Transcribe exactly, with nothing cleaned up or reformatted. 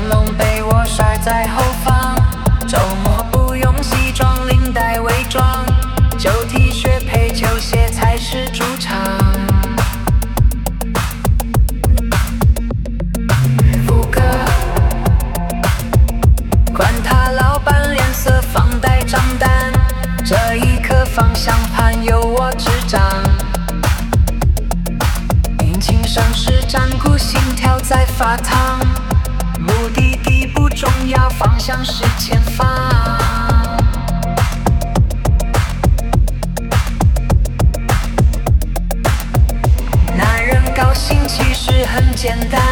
笼被我甩在后方，周末不用西装领带伪装，旧 T 恤配球鞋才是主场。副歌，管他老板脸色放呆账单，这一刻方向盘由我执掌。引擎声是战鼓，心跳在发烫，目的地不重要，方向是前方。男人高兴其实很简单，